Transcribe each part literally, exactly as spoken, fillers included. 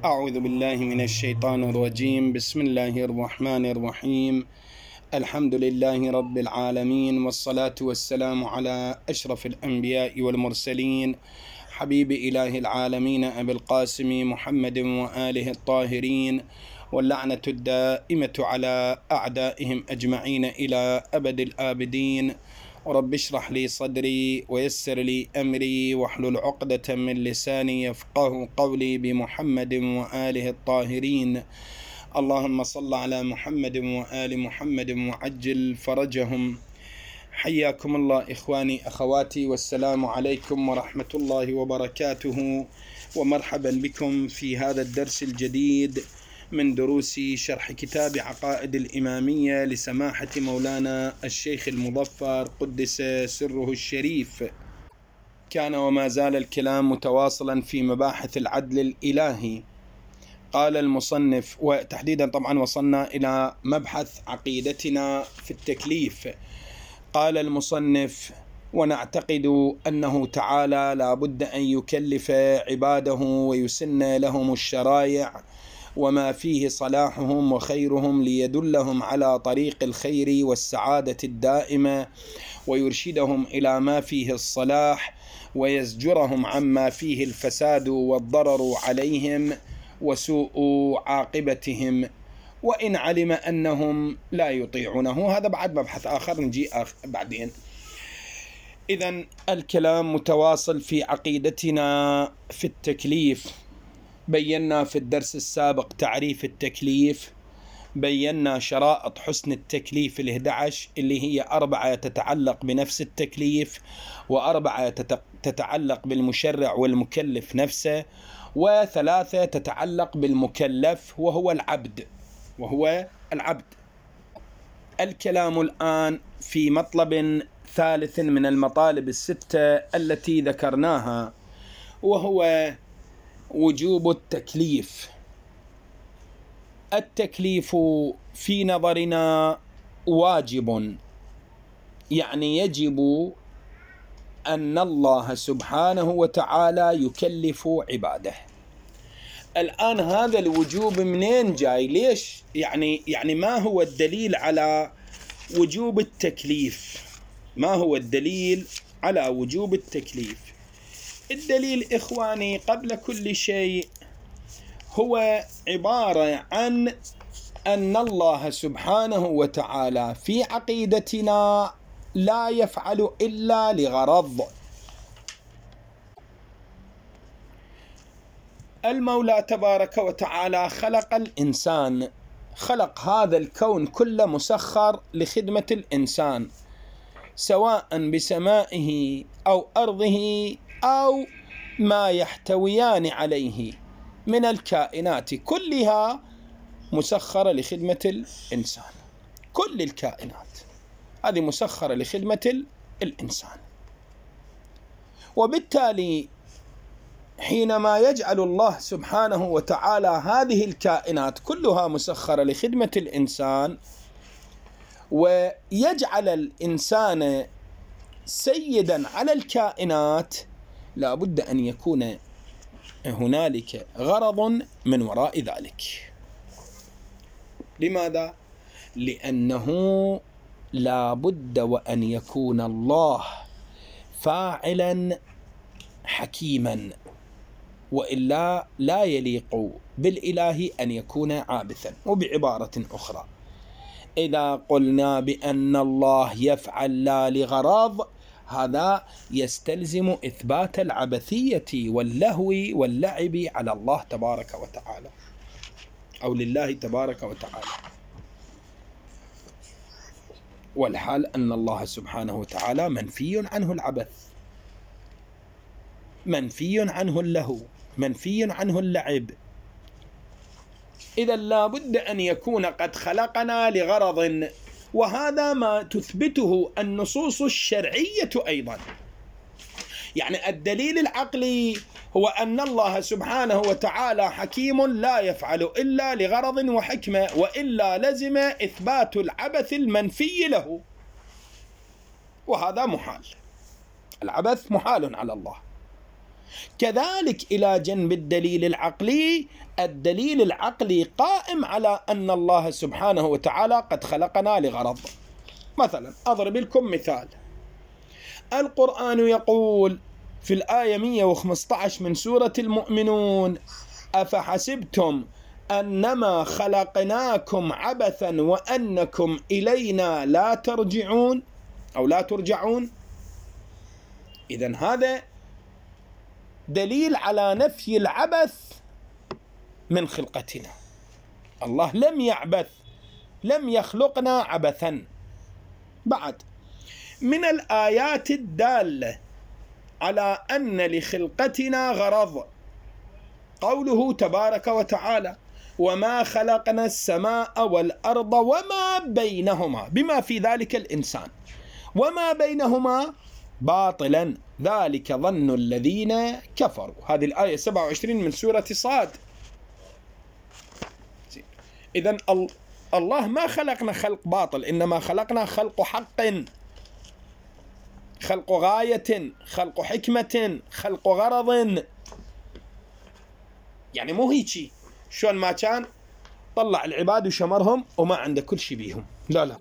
أعوذ بالله من الشيطان الرجيم. بسم الله الرحمن الرحيم. الحمد لله رب العالمين، والصلاة والسلام على أشرف الأنبياء والمرسلين، حبيب إله العالمين أبي القاسم محمد وآله الطاهرين، واللعنة الدائمة على أعدائهم أجمعين إلى أبد الآبدين. ورب اشرح لي صدري ويسر لي أمري واحلل عقدة من لساني يفقه قولي بمحمد وآله الطاهرين. اللهم صل على محمد وآل محمد وعجل فرجهم. حياكم الله إخواني أخواتي، والسلام عليكم ورحمة الله وبركاته، ومرحبا بكم في هذا الدرس الجديد من دروس شرح كتاب عقائد الإمامية لسماحة مولانا الشيخ المظفر قدس سره الشريف. كان وما زال الكلام متواصلا في مباحث العدل الإلهي. قال المصنف، وتحديدا طبعا وصلنا إلى مبحث عقيدتنا في التكليف. قال المصنف: ونعتقد أنه تعالى لا بد أن يكلف عباده ويسن لهم الشرائع وما فيه صلاحهم وخيرهم ليدلهم على طريق الخير والسعادة الدائمة، ويرشدهم إلى ما فيه الصلاح، ويزجرهم عما فيه الفساد والضرر عليهم وسوء عاقبتهم، وإن علم أنهم لا يطيعونه. هذا بعد مبحث آخر نجي بعدين. إذن الكلام متواصل في عقيدتنا في التكليف. بينا في الدرس السابق تعريف التكليف، بينا شرائط حسن التكليف الإحدى عشر اللي هي أربعة تتعلق بنفس التكليف، وأربعة تتعلق بالمشرع والمكلف نفسه، وثلاثة تتعلق بالمكلف وهو العبد وهو العبد. الكلام الآن في مطلب ثالث من المطالب الستة التي ذكرناها، وهو وجوب التكليف. التكليف في نظرنا واجب، يعني يجب أن الله سبحانه وتعالى يكلف عباده. الآن هذا الوجوب منين جاي؟ ليش؟ يعني يعني ما هو الدليل على وجوب التكليف؟ ما هو الدليل على وجوب التكليف؟ الدليل إخواني قبل كل شيء هو عبارة عن أن الله سبحانه وتعالى في عقيدتنا لا يفعل إلا لغرض. المولى تبارك وتعالى خلق الإنسان، خلق هذا الكون كله مسخر لخدمة الإنسان، سواء بسمائه أو أرضه أو ما يحتويان عليه من الكائنات، كلها مسخرة لخدمة الإنسان. كل الكائنات هذه مسخرة لخدمة الإنسان. وبالتالي حينما يجعل الله سبحانه وتعالى هذه الكائنات كلها مسخرة لخدمة الإنسان، ويجعل الإنسان سيدا على الكائنات، لا بد أن يكون هنالك غرض من وراء ذلك. لماذا؟ لأنه لا بد وأن يكون الله فاعلا حكيما، وإلا لا يليق بالإله أن يكون عابثا. وبعبارة أخرى، إذا قلنا بأن الله يفعل لا لغرض، هذا يستلزم إثبات العبثية واللهو واللعب على الله تبارك وتعالى، أو لله تبارك وتعالى، والحال أن الله سبحانه وتعالى منفي عنه العبث، منفي عنه اللهو، منفي عنه اللعب. إذا لا بد أن يكون قد خلقنا لغرض، وهذا ما تثبته النصوص الشرعية أيضا. يعني الدليل العقلي هو أن الله سبحانه وتعالى حكيم لا يفعل إلا لغرض وحكمة، وإلا لزم إثبات العبث المنفي له، وهذا محال. العبث محال على الله. كذلك إلى جنب الدليل العقلي، الدليل العقلي قائم على أن الله سبحانه وتعالى قد خلقنا لغرض. مثلا أضرب لكم مثال، القرآن يقول في الآية مئة وخمسة عشر من سورة المؤمنون: أفحسبتم أنما خلقناكم عبثا وأنكم إلينا لا ترجعون أو لا ترجعون. إذن هذا دليل على نفي العبث من خلقتنا. الله لم يعبث، لم يخلقنا عبثا. بعد من الآيات الدالة على أن لخلقتنا غرض قوله تبارك وتعالى: وما خلقنا السماء والأرض وما بينهما، بما في ذلك الإنسان، وما بينهما باطلا ذلك ظن الذين كفروا. هذه الآية سبعة وعشرين من سورة صاد. إذن الله ما خلقنا خلق باطل، إنما خلقنا خلق حق، خلق غاية، خلق حكمة، خلق غرض. يعني مو هيجي شلون ما كان طلع العباد وشمرهم وما عنده كل شيء بيهم، لا لا.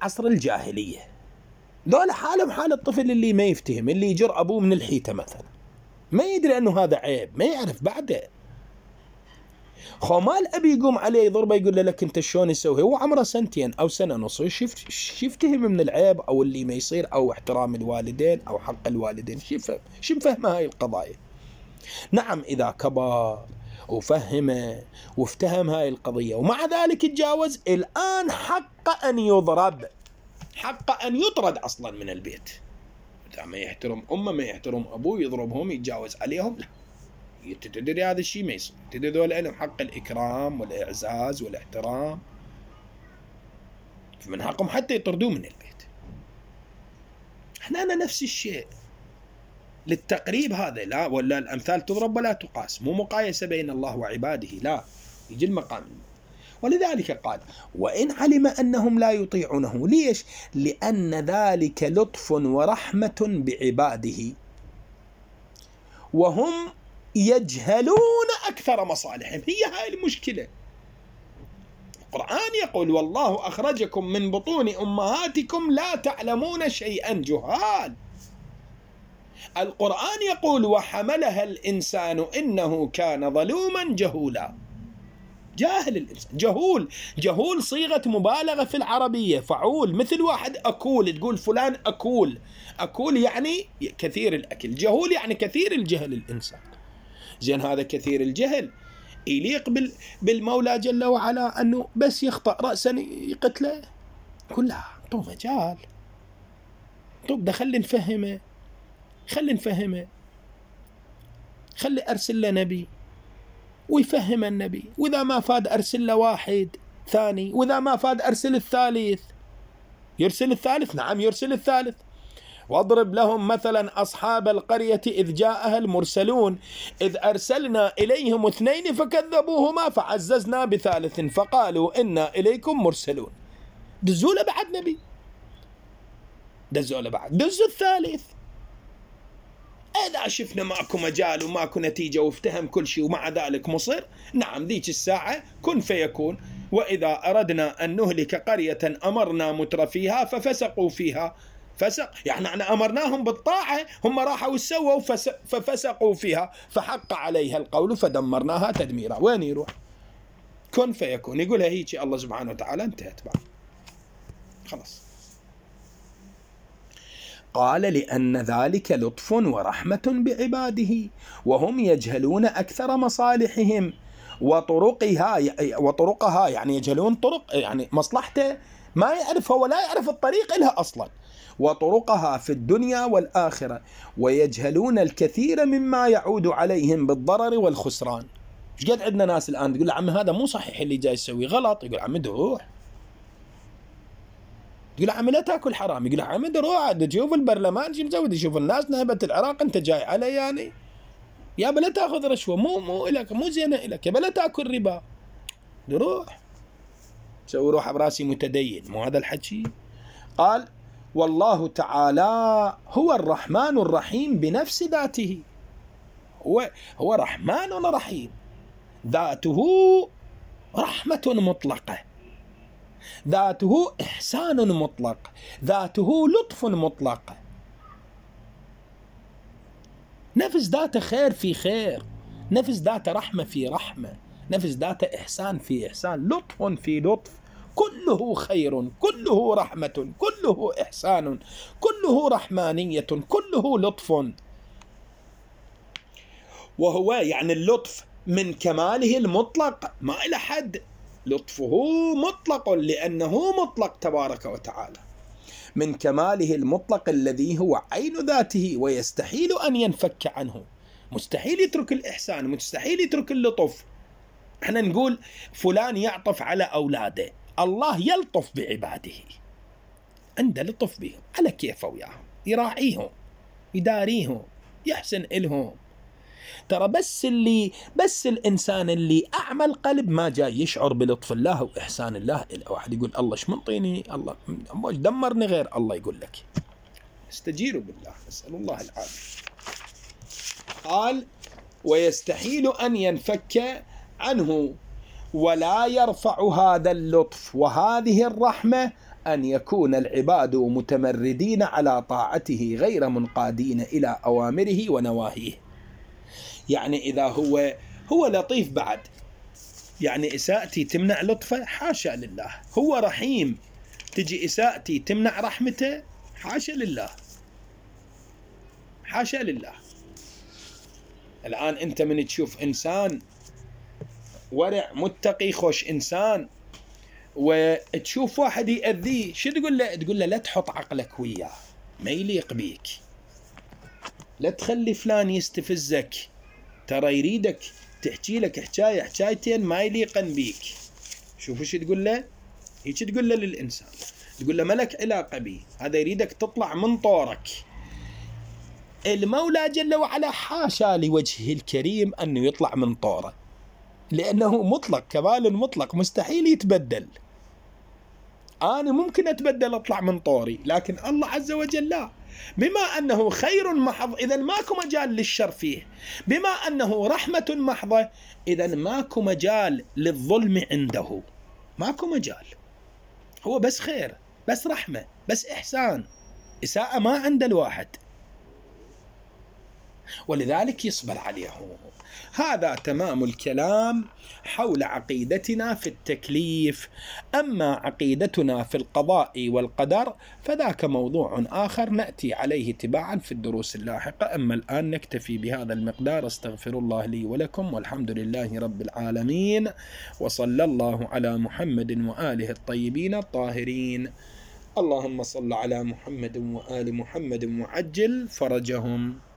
عصر الجاهلية. ذولا حالهم حال الطفل اللي ما يفتهم، اللي يجر أبوه من الحيطة مثلا، ما يدري أنه هذا عيب، ما يعرف بعده. خمال أبي يقوم عليه يضربه يقول له لك أنت شلون يسوي، هو عمره سنتين أو سنة نص، شفت شفتهم من العيب أو اللي ما يصير أو احترام الوالدين أو حق الوالدين، شو شو فهم هاي القضايا. نعم إذا كبر وفهمه وافتهم هاي القضية ومع ذلك يتجاوز، الآن حق أن يضرب، حق أن يطرد أصلا من البيت. إذا ما يحترم أمه ما يحترم أبوه يضربهم يتجاوز عليهم، لا. تدري هذا الشيء ما يصير. تدري ذول لهم حق الإكرام والإعزاز والاحترام، فمن حقهم حتى يطردوه من البيت. احنا نفس الشيء للتقريب هذا، لا ولا الأمثال تضرب ولا تقاس، مو مقايسة بين الله وعباده، لا، يجي المقام. ولذلك قال وإن علم أنهم لا يطيعونه، ليش؟ لأن ذلك لطف ورحمة بعباده وهم يجهلون أكثر مصالحهم. هي هاي المشكلة. القرآن يقول والله أخرجكم من بطون أمهاتكم لا تعلمون شيئا، جهال. القرآن يقول وحملها الإنسان إنه كان ظلوما جهولا. جاهل الإنسان، جهول. جهول صيغة مبالغة في العربية، فعول، مثل واحد أكول، تقول فلان أكول. أكول يعني كثير الأكل، جهول يعني كثير الجهل الإنسان. زين هذا كثير الجهل يليق بالمولى جل وعلا أنه بس يخطأ رأسا يقتله؟ كلها طو مجال، طب ده خلي نفهمه، خلي نفهمه، خلي أرسل له نبي ويفهم النبي، وإذا ما فاد أرسل له واحد ثاني، وإذا ما فاد أرسل الثالث. يرسل الثالث، نعم يرسل الثالث. واضرب لهم مثلا أصحاب القرية إذ جاءها المرسلون إذ أرسلنا إليهم اثنين فكذبوهما فعززنا بثالث فقالوا إنا إليكم مرسلون. دزوا له بعد نبي، دزوا له بعد، دزوا الثالث. إذا شفنا ماكو مجال وماكو نتيجة وافتهم كل شيء ومع ذلك مصر، نعم ذيك الساعة كن فيكون. وإذا أردنا أن نهلك قرية أمرنا مترفيها ففسقوا فيها. فسق يعني أنا أمرناهم بالطاعة، هم راحوا وسووا ففسقوا فيها فحق عليها القول فدمرناها تدميرا. وين يروح؟ كن فيكون. يقولها هيك الله سبحانه وتعالى، انتهت بعد خلاص. قال لأن ذلك لطف ورحمة بعباده وهم يجهلون أكثر مصالحهم وطرقها، وطرقها يعني يجهلون طرق يعني مصلحته ما يعرفها ولا يعرف الطريق لها أصلا، وطرقها في الدنيا والآخرة، ويجهلون الكثير مما يعود عليهم بالضرر والخسران. ايش قد عندنا ناس الآن تقول عم هذا مو صحيح اللي جاي يسوي غلط، يقول عم روح، يقول عم لا تاكل حرام، يقول عم روح تشوف البرلمان شو مسوي، تشوف الناس نهبت العراق انت جاي علي يعني، يا بلا تاخذ رشوه، مو مو لك، مو زينه لك، يا بلا تاكل ربا، روح سوي روح براسي متدين، مو هذا الحكي. قال والله تعالى هو الرحمن الرحيم بنفس ذاته، هو هو رحمن رحيم، ذاته رحمة مطلقة، ذاته إحسان مطلق، ذاته لطف مطلق، نفس ذاته خير في خير، نفس ذاته رحمة في رحمة، نفس ذاته إحسان في إحسان، لطف في لطف، كله خير، كله رحمة، كله إحسان، كله رحمانية، كله لطف. وهو يعني اللطف من كماله المطلق ما إلى حد، لطفه مطلق لأنه مطلق تبارك وتعالى، من كماله المطلق الذي هو عين ذاته ويستحيل أن ينفك عنه، مستحيل يترك الإحسان، مستحيل يترك اللطف. احنا نقول فلان يعطف على أولاده، الله يلطف بعباده، عنده لطف بهم على كيفه وياهم، يراعيهم، يداريهم، يحسن إلهم. ترى بس اللي بس الإنسان اللي أعمى القلب ما جاي يشعر بلطف الله وإحسان الله. واحد يقول الله ايش منطيني، الله ايش دمرني غير الله، يقول لك استجيروا بالله، نسأل الله العافية. قال ويستحيل أن ينفك عنه ولا يرفع هذا اللطف وهذه الرحمة أن يكون العباد متمردين على طاعته غير منقادين إلى أوامره ونواهيه. يعني إذا هو هو لطيف بعد، يعني إساءتي تمنع لطفه؟ حاشا لله. هو رحيم، تجي إساءتي تمنع رحمته؟ حاشا لله، حاشا لله. الآن أنت من تشوف إنسان ورع متقي خوش إنسان وتشوف واحد يأذيه، شو تقول له؟ تقول له لا تحط عقلك وياه، ما يليق بيك، لا تخلي فلان يستفزك، ترى يريدك تحكي لك حكاية حكايتين ما يليقن بيك. شوفوا شو تقول له؟ هيك تقول له للإنسان، تقول له ملك علاقة بي، هذا يريدك تطلع من طورك. المولى جل وعلا حاشا لوجهه الكريم أنه يطلع من طوره، لأنه مطلق، كمال مطلق، مستحيل يتبدل. أنا ممكن أتبدل أطلع من طوري، لكن الله عز وجل لا. بما أنه خير محض إذا ماكو مجال للشر فيه، بما أنه رحمة محضة إذا ماكو مجال للظلم عنده، ماكو مجال. هو بس خير، بس رحمة، بس إحسان، إساءة ما عند الواحد، ولذلك يصبر عليهم. هذا تمام الكلام حول عقيدتنا في التكليف. أما عقيدتنا في القضاء والقدر فذاك موضوع آخر نأتي عليه تباعا في الدروس اللاحقة. أما الآن نكتفي بهذا المقدار. استغفر الله لي ولكم، والحمد لله رب العالمين، وصلى الله على محمد وآله الطيبين الطاهرين. اللهم صل على محمد وآل محمد وعجل فرجهم.